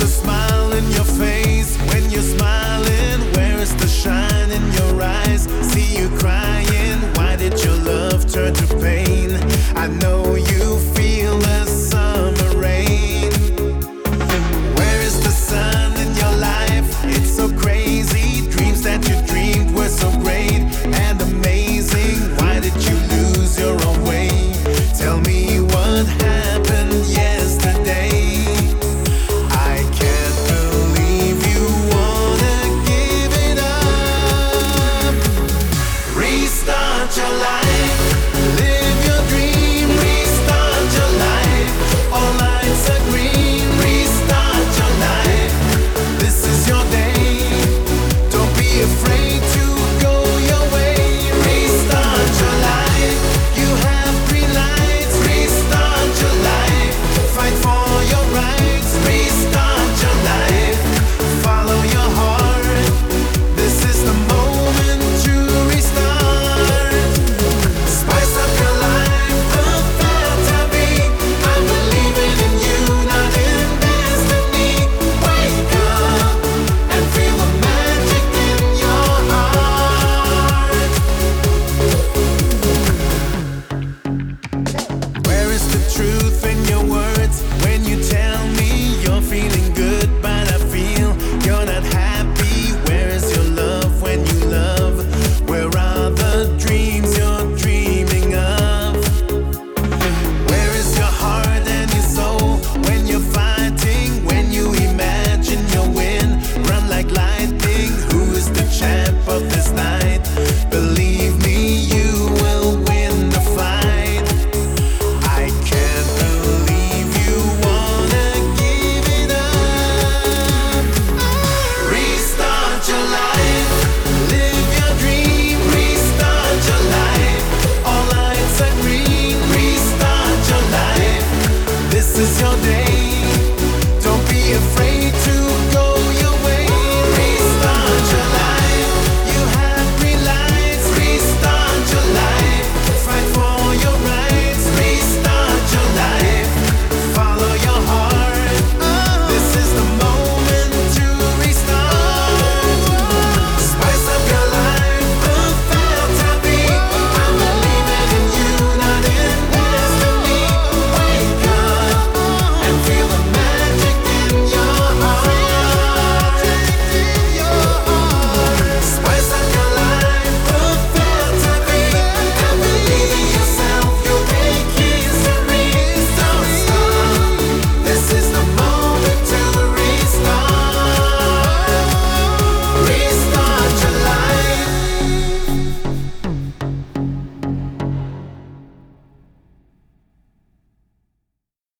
the smile in your face? When you're smiling, where is the shine in your eyes? See you crying, why did your love turn to pain? I know you feel the summer rain. Where is the sun in your life? It's so crazy, dreams that you dreamed were so great and amazing. Why did you lose your own way? Tell me what happened yesterday. I can't believe you wanna give it up. Restart your life, live your dream. Restart your life, all lights are green. Restart your life, this is your day. Don't be afraid to go your way. Restart your life, you have green lights. Restart your life, fight for your rights. Restart your life, follow your heart. This is the moment to restart. Spice up your life, the better be. I'm believing in you, not in destiny. Wake up and feel the magic in your heart. Where is the truth in your words when you tell me you're feeling good, but I feel you're not happy? Where is your love when you love? Where are the dreams you're dreaming of? Where is your heart and your soul when you're fighting? When you imagine you'll win, run like lightning. Who is the champ of this night? Believe me, you will win the fight. I can't believe you wanna give it up. Restart your life, live your dream. Restart your life, all lights are green. Restart your life, this is your day.